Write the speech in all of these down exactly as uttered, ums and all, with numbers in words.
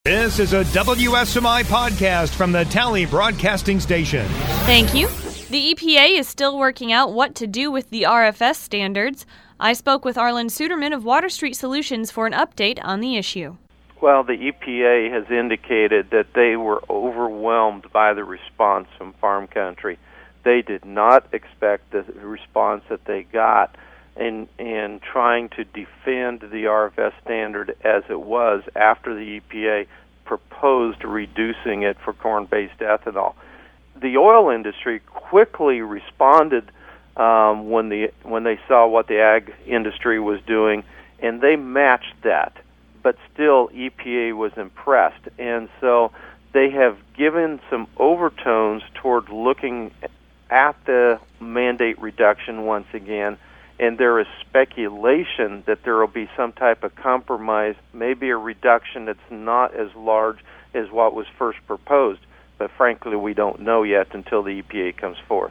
This is a W S M I podcast from the Tally Broadcasting Station. Thank you. The E P A is still working out what to do with the R F S standards. I spoke with Arlen Suderman of Water Street Solutions for an update on the issue. Well, the E P A has indicated that they were overwhelmed by the response from farm country. They did not expect the response that they got in, in trying to defend the R F S standard as it was after the E P A proposed reducing it for corn-based ethanol. The oil industry quickly responded um, when the when they saw what the ag industry was doing, and they matched that. But still, E P A was impressed, and so they have given some overtones toward looking at the mandate reduction once again, and there is speculation that there will be some type of compromise, maybe a reduction that's not as large as what was first proposed. But frankly, we don't know yet until the E P A comes forth.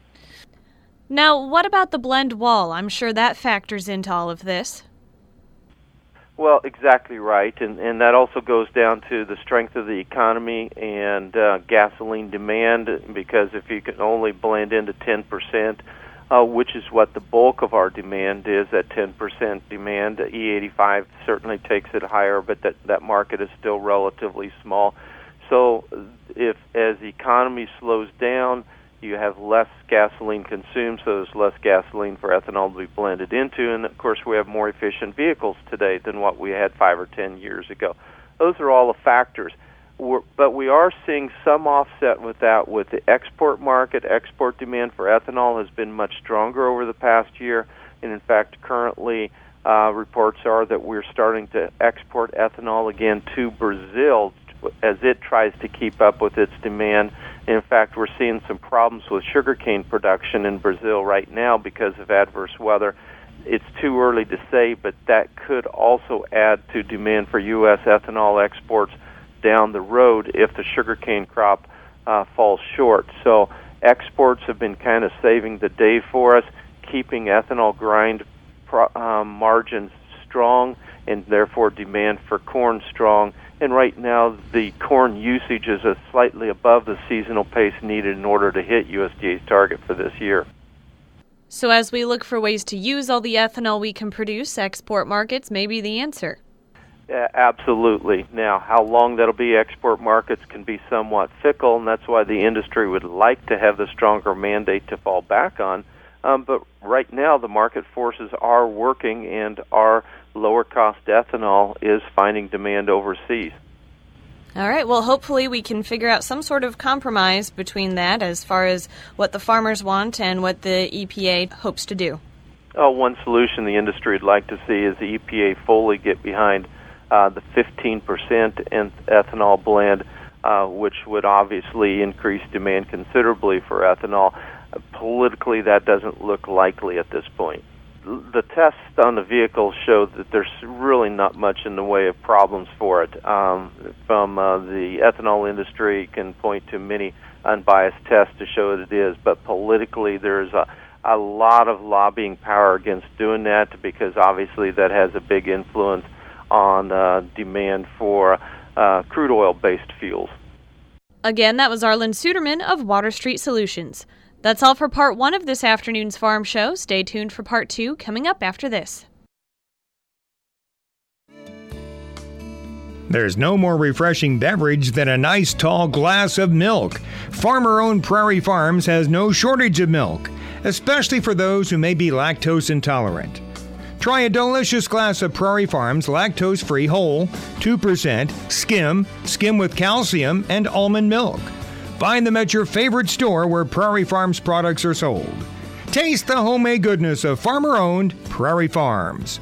Now, what about the blend wall? I'm sure that factors into all of this. Well, exactly right, and, and that also goes down to the strength of the economy and uh, gasoline demand, because if you can only blend into ten percent, uh, which is what the bulk of our demand is, at ten percent demand, E eighty-five certainly takes it higher, but that, that market is still relatively small. So if as the economy slows down, you have less gasoline consumed, so there's less gasoline for ethanol to be blended into, and of course we have more efficient vehicles today than what we had five or ten years ago. Those are all the factors. We're, but we are seeing some offset with that with the export market. Export demand for ethanol has been much stronger over the past year, and in fact currently uh, reports are that we're starting to export ethanol again to Brazil as it tries to keep up with its demand. In fact, we're seeing some problems with sugarcane production in Brazil right now because of adverse weather. It's too early to say, but that could also add to demand for U S ethanol exports down the road if the sugarcane crop uh, falls short. So exports have been kind of saving the day for us, keeping ethanol grind pro- um, margins strong, and therefore demand for corn strong. And right now, the corn usage is a slightly above the seasonal pace needed in order to hit U S D A's target for this year. So as we look for ways to use all the ethanol we can produce, export markets may be the answer. Uh, absolutely. Now, how long that'll be, export markets can be somewhat fickle, and that's why the industry would like to have the stronger mandate to fall back on. Um, but right now, the market forces are working, and our lower-cost ethanol is finding demand overseas. All right, well, hopefully we can figure out some sort of compromise between that as far as what the farmers want and what the E P A hopes to do. Oh, one solution the industry would like to see is the E P A fully get behind uh, the fifteen percent ethanol blend, uh, which would obviously increase demand considerably for ethanol. Uh, politically, that doesn't look likely at this point. The tests on the vehicle show that there's really not much in the way of problems for it. Um, from uh, the ethanol industry can point to many unbiased tests to show that it is, but politically there's a, a lot of lobbying power against doing that, because obviously that has a big influence on uh, demand for uh, crude oil-based fuels. Again, that was Arlen Suderman of Water Street Solutions. That's all for part one of this afternoon's Farm Show. Stay tuned for part two coming up after this. There's no more refreshing beverage than a nice tall glass of milk. Farmer-owned Prairie Farms has no shortage of milk, especially for those who may be lactose intolerant. Try a delicious glass of Prairie Farms lactose-free whole, two percent, skim, skim with calcium, and almond milk. Find them at your favorite store where Prairie Farms products are sold. Taste the homemade goodness of farmer-owned Prairie Farms.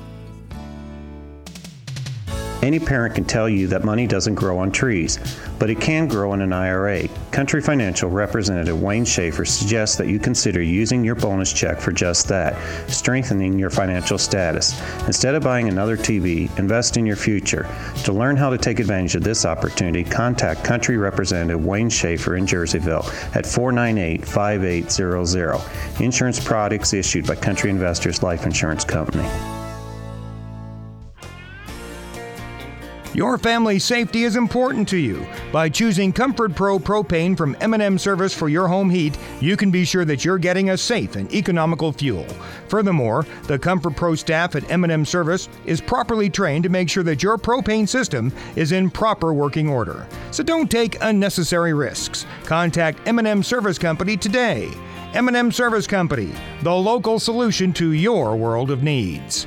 Any parent can tell you that money doesn't grow on trees, but it can grow in an I R A. Country Financial Representative Wayne Schaefer suggests that you consider using your bonus check for just that, strengthening your financial status. Instead of buying another T V, invest in your future. To learn how to take advantage of this opportunity, contact Country Representative Wayne Schaefer in Jerseyville at four nine eight, five eight zero zero. Insurance products issued by Country Investors Life Insurance Company. Your family's safety is important to you. By choosing Comfort Pro propane from M and M Service for your home heat, you can be sure that you're getting a safe and economical fuel. Furthermore, the Comfort Pro staff at M and M Service is properly trained to make sure that your propane system is in proper working order. So don't take unnecessary risks. Contact M and M Service Company today. M and M Service Company, the local solution to your world of needs.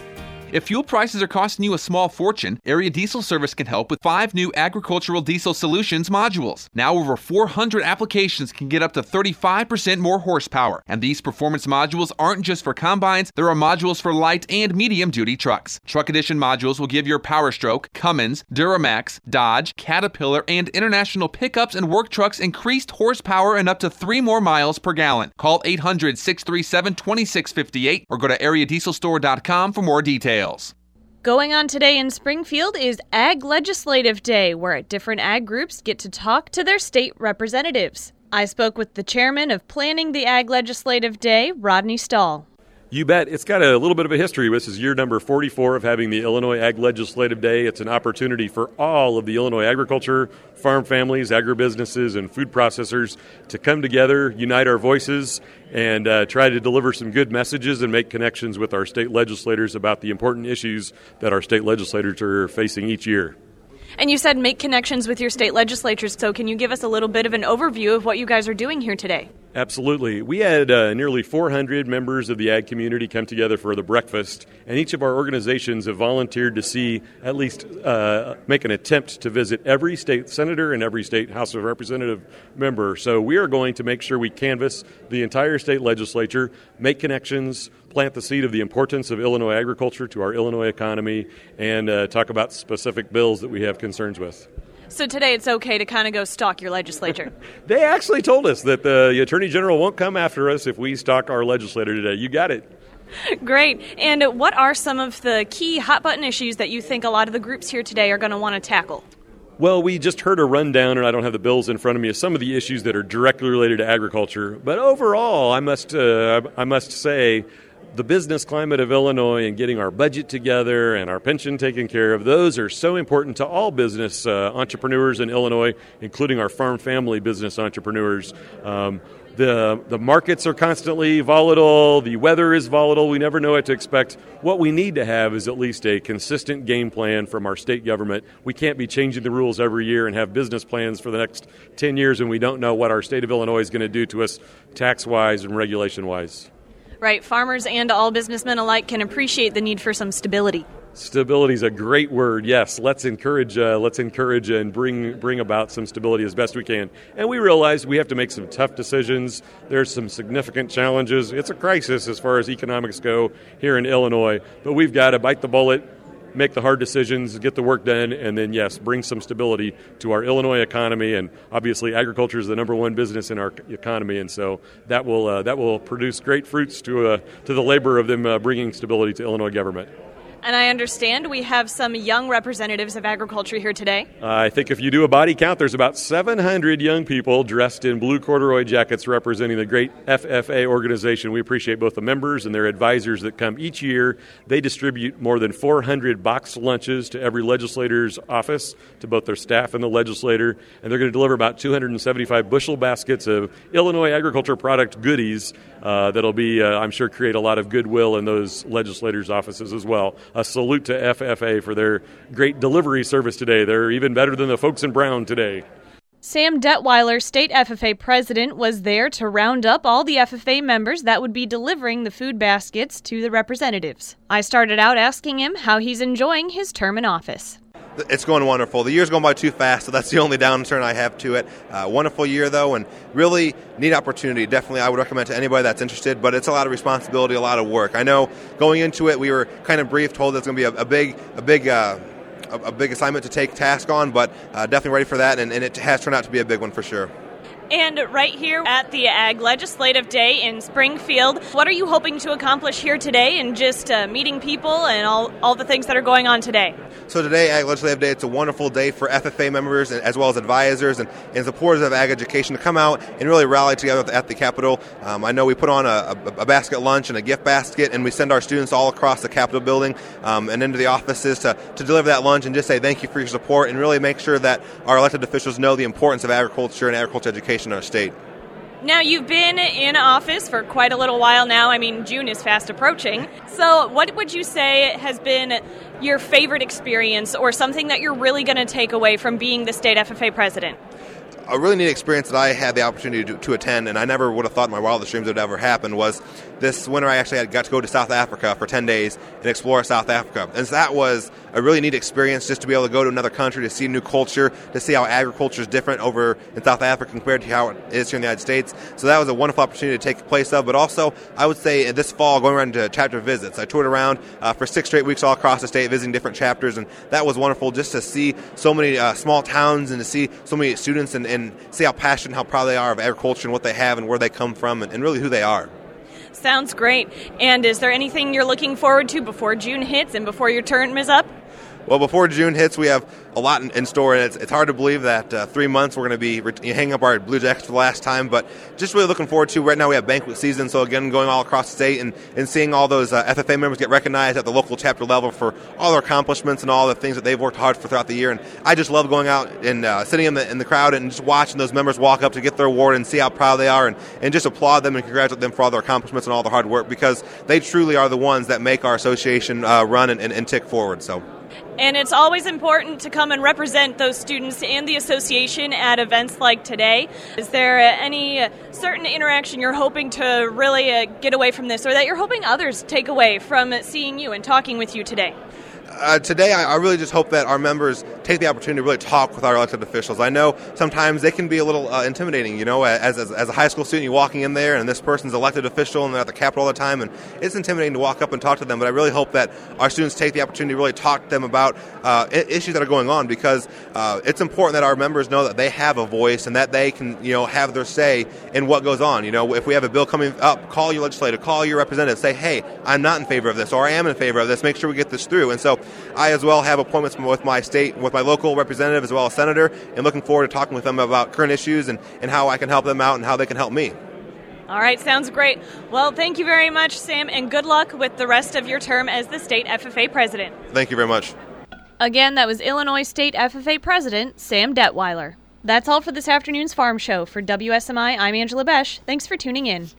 If fuel prices are costing you a small fortune, Area Diesel Service can help with five new Agricultural Diesel Solutions modules. Now over four hundred applications can get up to thirty-five percent more horsepower. And these performance modules aren't just for combines, there are modules for light and medium-duty trucks. Truck Edition modules will give your Power Stroke, Cummins, Duramax, Dodge, Caterpillar, and International pickups and work trucks increased horsepower and up to three more miles per gallon. Call eight hundred, six three seven, two six five eight or go to area diesel store dot com for more details. Going on today in Springfield is Ag Legislative Day, where different ag groups get to talk to their state representatives. I spoke with the chairman of planning the Ag Legislative Day, Rodney Stahl. You bet. It's got a little bit of a history. This is year number forty-four of having the Illinois Ag Legislative Day. It's an opportunity for all of the Illinois agriculture, farm families, agribusinesses, and food processors to come together, unite our voices, and uh, try to deliver some good messages and make connections with our state legislators about the important issues that our state legislators are facing each year. And you said make connections with your state legislatures, so can you give us a little bit of an overview of what you guys are doing here today? Absolutely. We had uh, nearly four hundred members of the ag community come together for the breakfast, and each of our organizations have volunteered to see, at least uh, make an attempt to visit every state senator and every state House of Representative member. So we are going to make sure we canvass the entire state legislature, make connections, plant the seed of the importance of Illinois agriculture to our Illinois economy, and uh, talk about specific bills that we have concerns with. So today it's okay to kind of go stalk your legislature. They actually told us that the Attorney General won't come after us if we stalk our legislator today. You got it. Great. And what are some of the key hot-button issues that you think a lot of the groups here today are going to want to tackle? Well, we just heard a rundown, and I don't have the bills in front of me, of some of the issues that are directly related to agriculture. But overall, I must uh, I must say, the business climate of Illinois and getting our budget together and our pension taken care of, those are so important to all business uh, entrepreneurs in Illinois, including our farm family business entrepreneurs. Um, the the markets are constantly volatile. The weather is volatile. We never know what to expect. What we need to have is at least a consistent game plan from our state government. We can't be changing the rules every year and have business plans for the next ten years and we don't know what our state of Illinois is going to do to us tax-wise and regulation-wise. Right. Farmers and all businessmen alike can appreciate the need for some stability. Stability is a great word. Yes, let's encourage, uh, let's encourage and bring bring about some stability as best we can. And we realize we have to make some tough decisions. There's some significant challenges. It's a crisis as far as economics go here in Illinois. But we've got to bite the bullet, make the hard decisions, get the work done, and then, yes, bring some stability to our Illinois economy. And obviously, agriculture is the number one business in our economy, and so that will uh, that will produce great fruits to uh, to the labor of them uh, bringing stability to Illinois government. And I understand we have some young representatives of agriculture here today. Uh, I think if you do a body count, there's about seven hundred young people dressed in blue corduroy jackets representing the great F F A organization. We appreciate both the members and their advisors that come each year. They distribute more than four hundred boxed lunches to every legislator's office, to both their staff and the legislator, and they're going to deliver about two hundred seventy-five bushel baskets of Illinois agriculture product goodies uh, that'll be, uh, I'm sure, create a lot of goodwill in those legislators' offices as well. A salute to F F A for their great delivery service today. They're even better than the folks in Brown today. Sam Detweiler, state F F A president, was there to round up all the F F A members that would be delivering the food baskets to the representatives. I started out asking him how he's enjoying his term in office. It's going wonderful. The year's going by too fast, so that's the only downturn I have to it. Uh, wonderful year, though, and really neat opportunity. Definitely I would recommend to anybody that's interested, but it's a lot of responsibility, a lot of work. I know going into it, we were kind of briefed, told it's going to be a, a big a big, uh, a, a big assignment to take task on, but uh, definitely ready for that, and, and it has turned out to be a big one for sure. And right here at the Ag Legislative Day in Springfield, what are you hoping to accomplish here today and just uh, meeting people and all, all the things that are going on today? So today, Ag Legislative Day, it's a wonderful day for F F A members and, as well as advisors and, and supporters of ag education to come out and really rally together at the Capitol. Um, I know we put on a, a, a basket lunch and a gift basket, and we send our students all across the Capitol building um, and into the offices to, to deliver that lunch and just say thank you for your support and really make sure that our elected officials know the importance of agriculture and agriculture education in our state. Now, you've been in office for quite a little while now. I mean, June is fast approaching. So what would you say has been your favorite experience or something that you're really going to take away from being the state F F A president? A really neat experience that I had the opportunity to, to attend, and I never would have thought in my wildest dreams it would ever happen, was this winter I actually had, got to go to South Africa for ten days and explore South Africa. And so that was a really neat experience just to be able to go to another country, to see new culture, to see how agriculture is different over in South Africa compared to how it is here in the United States. So that was a wonderful opportunity to take place of, but also I would say this fall going around to chapter visits. I toured around uh, for six straight weeks all across the state visiting different chapters, and that was wonderful just to see so many uh, small towns and to see so many students and, and see how passionate, how proud they are of agriculture and what they have and where they come from and, and really who they are. Sounds great. And is there anything you're looking forward to before June hits and before your term is up? Well, before June hits, we have a lot in, in store, and it's, it's hard to believe that uh, three months we're going to be ret- hanging up our Blue Jackets for the last time, but just really looking forward to. Right now we have banquet season, so again, going all across the state and, and seeing all those uh, F F A members get recognized at the local chapter level for all their accomplishments and all the things that they've worked hard for throughout the year. And I just love going out and uh, sitting in the in the crowd and just watching those members walk up to get their award and see how proud they are and, and just applaud them and congratulate them for all their accomplishments and all their hard work, because they truly are the ones that make our association uh, run and, and, and tick forward. So. And it's always important to come and represent those students and the association at events like today. Is there any certain interaction you're hoping to really uh, get away from this, or that you're hoping others take away from seeing you and talking with you today? Uh, today, I, I really just hope that our members take the opportunity to really talk with our elected officials. I know sometimes they can be a little uh, intimidating, you know, as, as as a high school student, you're walking in there and this person's elected official and they're at the Capitol all the time, and it's intimidating to walk up and talk to them. But I really hope that our students take the opportunity to really talk to them about uh, issues that are going on, because uh, it's important that our members know that they have a voice and that they can, you know, have their say in what goes on. You know, if we have a bill coming up, call your legislator, call your representative, say, hey, I'm not in favor of this, or I am in favor of this. Make sure we get this through. And so I as well have appointments with my state, with my local representative as well as senator, and looking forward to talking with them about current issues and, and how I can help them out and how they can help me. All right, sounds great. Well, thank you very much, Sam, and good luck with the rest of your term as the state F F A president. Thank you very much. Again, that was Illinois State F F A President Sam Detweiler. That's all for this afternoon's Farm Show. For W S M I, I'm Angela Besch. Thanks for tuning in.